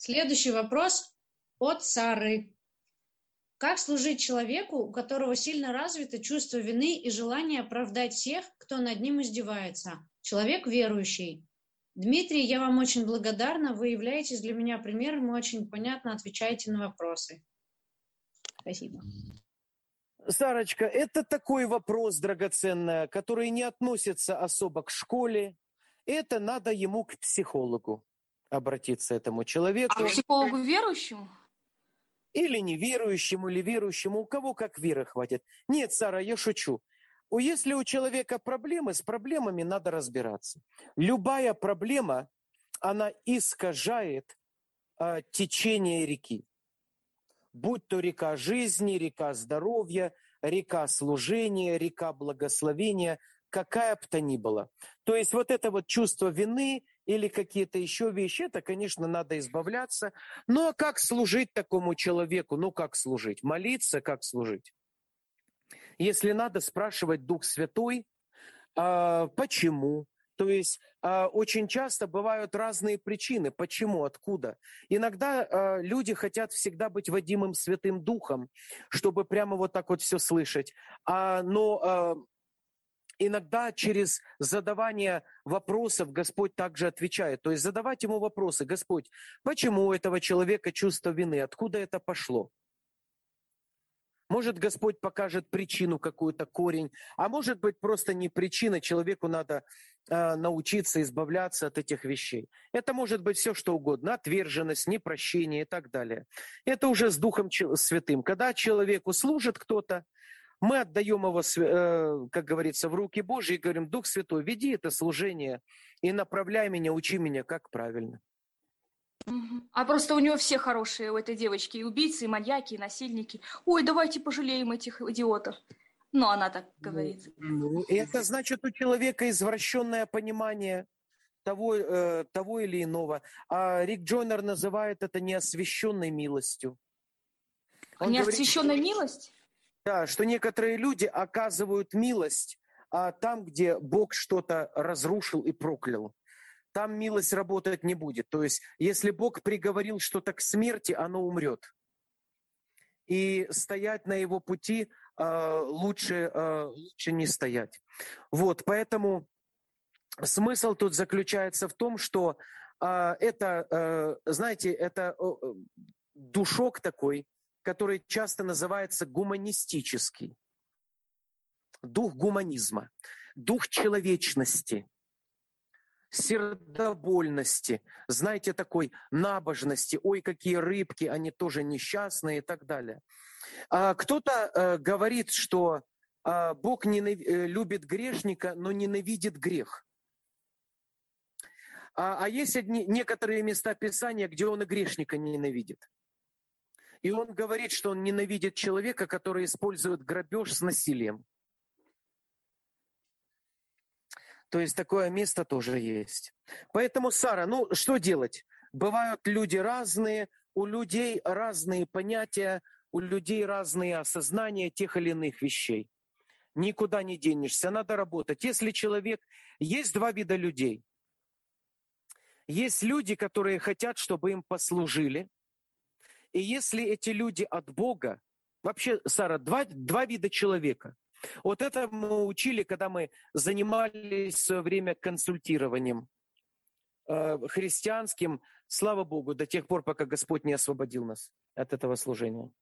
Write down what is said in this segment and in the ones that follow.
Следующий вопрос от Сары. Как служить человеку, у которого сильно развито чувство вины и желание оправдать всех, кто над ним издевается? Человек верующий. Дмитрий, я вам очень благодарна. Вы являетесь для меня примером и очень понятно отвечаете на вопросы. Спасибо. Сарочка, это такой вопрос драгоценный, который не относится особо к школе. Это надо ему к психологу обратиться, этому человеку. А к психологу верующему? Или неверующему, или верующему, у кого как веры хватит. Нет, Сара, я шучу. Если у человека проблемы, с проблемами надо разбираться. Любая проблема, она искажает течение реки. Будь то река жизни, река здоровья, река служения, река благословения, какая бы то ни была. То есть вот это вот чувство вины или какие-то еще вещи, это, конечно, надо избавляться. Ну а как служить такому человеку? Ну как служить? Молиться, как служить? Если надо, спрашивать Дух Святой, почему? То есть очень часто бывают разные причины. Почему? Откуда? Иногда люди хотят всегда быть водимым Святым Духом, чтобы прямо вот так вот все слышать. Но иногда через задавание вопросов Господь также отвечает. То есть задавать ему вопросы. Господь, почему у этого человека чувство вины? Откуда это пошло? Может, Господь покажет причину какую-то, корень, а может быть просто не причина, человеку надо научиться избавляться от этих вещей. Это может быть все, что угодно, отверженность, непрощение и так далее. Это уже с Духом Святым. Когда человеку служит кто-то, мы отдаем его, как говорится, в руки Божьи и говорим: Дух Святой, веди это служение и направляй меня, учи меня, как правильно. А просто у него все хорошие, у этой девочки, и убийцы, и маньяки, и насильники. Ой, давайте пожалеем этих идиотов. Ну, она так говорит. Это значит, у человека извращенное понимание того или иного. А Рик Джойнер называет это неосвященной милостью. Неосвященная милость? Да, что некоторые люди оказывают милость там, где Бог что-то разрушил и проклял. Там милость работать не будет. То есть, если Бог приговорил что-то к смерти, оно умрет. И стоять на его пути лучше не стоять. Вот, поэтому смысл тут заключается в том, что знаете, это душок такой, который часто называется гуманистический. Дух гуманизма, дух человечности, сердобольности, знаете, такой набожности, ой, какие рыбки, они тоже несчастные и так далее. Кто-то говорит, что Бог любит грешника, но ненавидит грех. А есть некоторые места Писания, где он и грешника ненавидит. И он говорит, что он ненавидит человека, который использует грабеж с насилием. То есть такое место тоже есть. Поэтому, Сара, что делать? Бывают люди разные, у людей разные понятия, у людей разные осознания тех или иных вещей. Никуда не денешься, надо работать. Если человек... Есть два вида людей. Есть люди, которые хотят, чтобы им послужили. И если эти люди от Бога... Вообще, Сара, два вида человека. Вот это мы учили, когда мы занимались в свое время консультированием христианским, слава Богу, до тех пор, пока Господь не освободил нас от этого служения.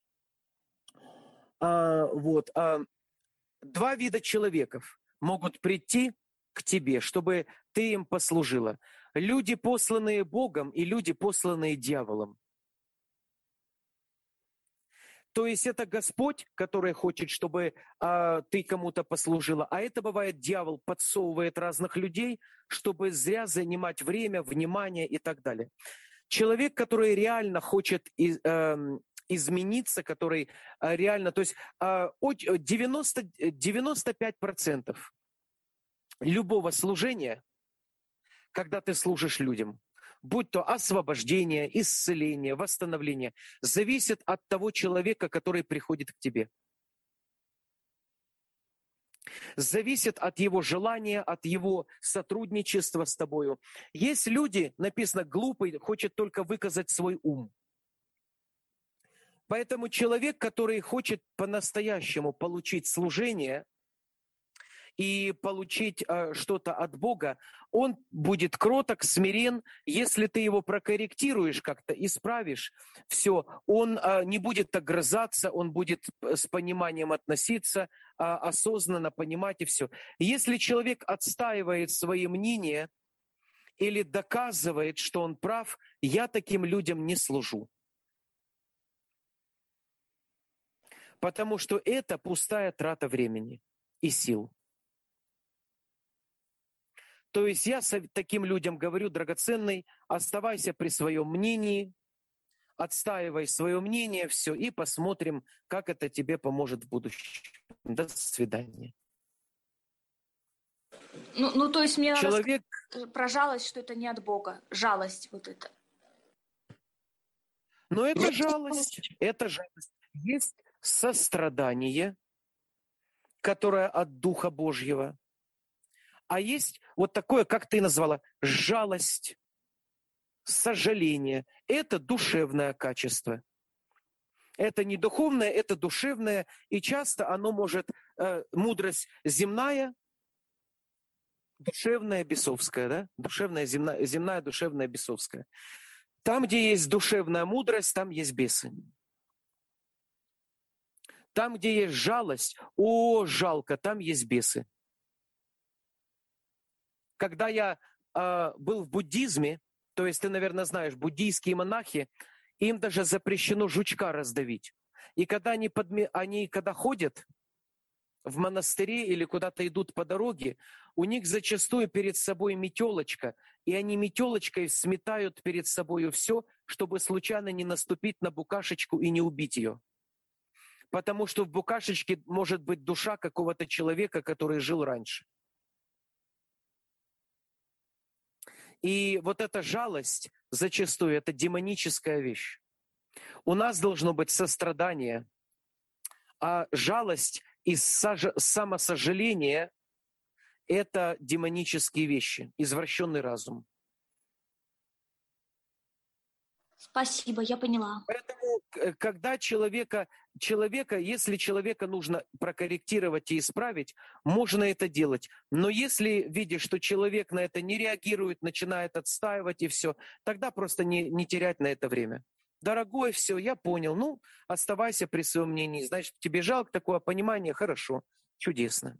Два вида человеков могут прийти к тебе, чтобы ты им послужила. Люди, посланные Богом, и люди, посланные дьяволом. То есть это Господь, который хочет, чтобы ты кому-то послужила, а это бывает дьявол подсовывает разных людей, чтобы зря занимать время, внимание и так далее. Человек, который реально хочет измениться, который реально, то есть 95% любого служения, когда ты служишь людям, будь то освобождение, исцеление, восстановление, зависит от того человека, который приходит к тебе. зависит от его желания, от его сотрудничества с тобою. Есть люди, написано, глупый, хочет только выказать свой ум. Поэтому человек, который хочет по-настоящему получить служение и получить что-то от Бога, он будет кроток, смирен. Если ты его прокорректируешь как-то, исправишь, все, он не будет огрызаться, он будет с пониманием относиться, осознанно понимать и все. Если человек отстаивает свои мнения или доказывает, что он прав, я таким людям не служу. Потому что это пустая трата времени и сил. То есть я таким людям говорю, драгоценный, оставайся при своем мнении, отстаивай свое мнение, все, и посмотрим, как это тебе поможет в будущем. До свидания. Ну, то есть мне Человек, надо про жалость, что это не от Бога. Жалость вот это. но это жалость, это жалость. Есть сострадание, которое от Духа Божьего. А есть вот такое, как ты назвала, жалость, сожаление. Это душевное качество. Это не духовное, это душевное. И часто оно может, мудрость земная, душевная, бесовская, да? Душевная, земная, душевная, бесовская. Там, где есть душевная мудрость, там есть бесы. Там, где есть жалость, жалко, там есть бесы. Когда я был в буддизме, то есть ты, наверное, знаешь, буддийские монахи, им даже запрещено жучка раздавить. И когда они когда ходят в монастыре или куда-то идут по дороге, у них зачастую перед собой метелочка, и они метелочкой сметают перед собой все, чтобы случайно не наступить на букашечку и не убить ее. Потому что в букашечке может быть душа какого-то человека, который жил раньше. И вот эта жалость зачастую это демоническая вещь. У нас должно быть сострадание, а жалость и самосожаление – это демонические вещи, извращенный разум. Спасибо, я поняла. Поэтому, когда человека, если человека нужно прокорректировать и исправить, можно это делать. Но если видишь, что человек на это не реагирует, начинает отстаивать и все, тогда просто не терять на это время. Дорогой, все, я понял. Оставайся при своем мнении. Значит, тебе жалко такое понимание? Хорошо, чудесно.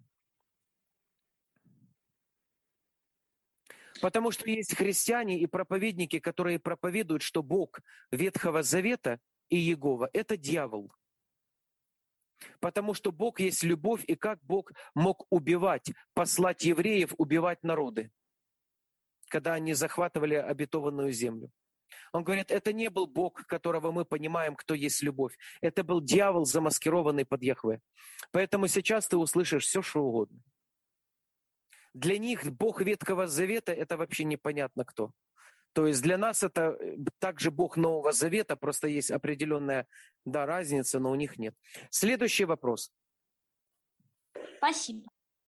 Потому что есть христиане и проповедники, которые проповедуют, что Бог Ветхого Завета и Иегова – это дьявол. Потому что Бог есть любовь, и как Бог мог убивать, послать евреев убивать народы, когда они захватывали обетованную землю. Он говорит, это не был Бог, которого мы понимаем, кто есть любовь. Это был дьявол, замаскированный под Яхве. Поэтому сейчас ты услышишь все, что угодно. Для них Бог Ветхого Завета – это вообще непонятно кто. То есть для нас это также Бог Нового Завета, просто есть определенная разница, но у них нет. Следующий вопрос. Спасибо.